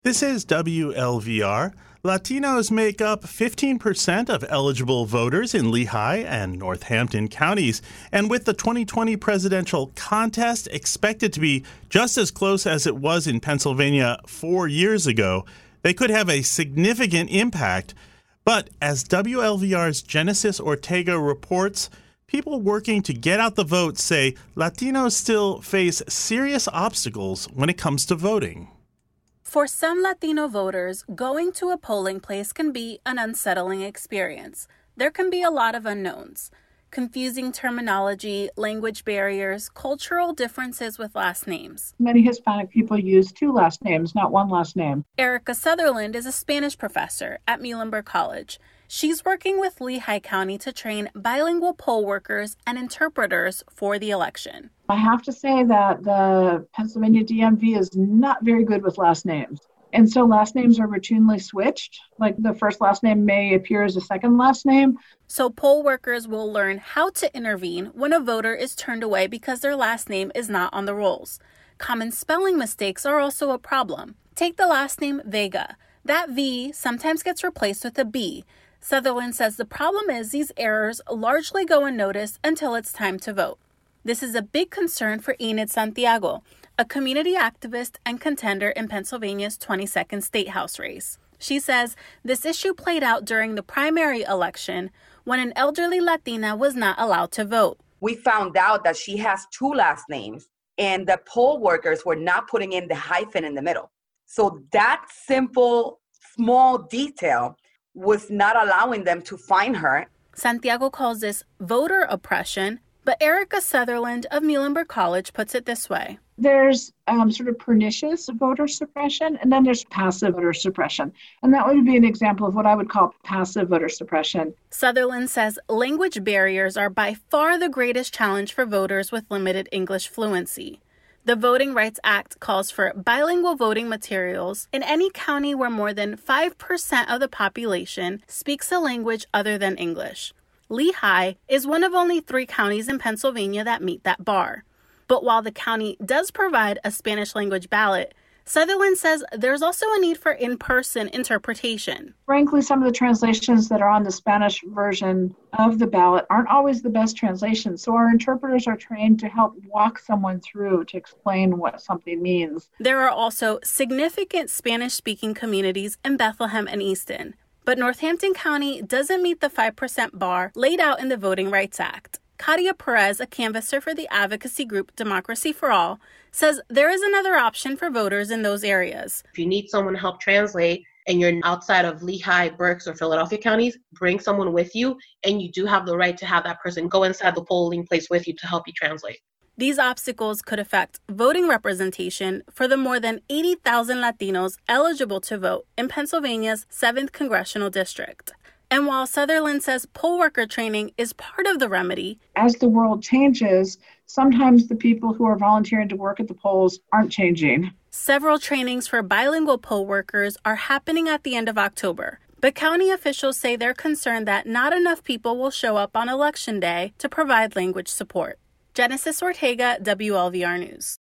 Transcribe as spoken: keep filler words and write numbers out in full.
This is W L V R. Latinos make up fifteen percent of eligible voters in Lehigh and Northampton counties. And with the twenty twenty presidential contest expected to be just as close as it was in Pennsylvania four years ago, they could have a significant impact. But as W L V R's Genesis Ortega reports, people working to get out the vote say Latinos still face serious obstacles when it comes to voting. For some Latino voters, going to a polling place can be an unsettling experience. There can be a lot of unknowns. Confusing terminology, language barriers, cultural differences with last names. Many Hispanic people use two last names, not one last name. Erica Sutherland is a Spanish professor at Muhlenberg College. She's working with Lehigh County to train bilingual poll workers and interpreters for the election. I have to say that the Pennsylvania D M V is not very good with last names. And so last names are routinely switched. Like the first last name may appear as a second last name. So poll workers will learn how to intervene when a voter is turned away because their last name is not on the rolls. Common spelling mistakes are also a problem. Take the last name Vega. That V sometimes gets replaced with a B. Sutherland says the problem is these errors largely go unnoticed until it's time to vote. This is a big concern for Enid Santiago, a community activist and contender in Pennsylvania's twenty-second State House race. She says this issue played out during the primary election when an elderly Latina was not allowed to vote. We found out that she has two last names and the poll workers were not putting in the hyphen in the middle. So that simple, small detail was not allowing them to find her. Santiago calls this voter oppression, but Erica Sutherland of Muhlenberg College puts it this way. There's um, sort of pernicious voter suppression, and then there's passive voter suppression. And that would be an example of what I would call passive voter suppression. Sutherland says language barriers are by far the greatest challenge for voters with limited English fluency. The Voting Rights Act calls for bilingual voting materials in any county where more than five percent of the population speaks a language other than English. Lehigh is one of only three counties in Pennsylvania that meet that bar. But while the county does provide a Spanish language ballot, Sutherland says there's also a need for in-person interpretation. Frankly, some of the translations that are on the Spanish version of the ballot aren't always the best translations. So our interpreters are trained to help walk someone through to explain what something means. There are also significant Spanish-speaking communities in Bethlehem and Easton. But Northampton County doesn't meet the five percent bar laid out in the Voting Rights Act. Katia Perez, a canvasser for the advocacy group Democracy for All, says there is another option for voters in those areas. If you need someone to help translate and you're outside of Lehigh, Berks, or Philadelphia counties, bring someone with you, and you do have the right to have that person go inside the polling place with you to help you translate. These obstacles could affect voting representation for the more than eighty thousand Latinos eligible to vote in Pennsylvania's seventh Congressional District. And while Sutherland says poll worker training is part of the remedy, as the world changes, sometimes the people who are volunteering to work at the polls aren't changing. Several trainings for bilingual poll workers are happening at the end of October. But county officials say they're concerned that not enough people will show up on Election Day to provide language support. Genesis Ortega, W L V R News.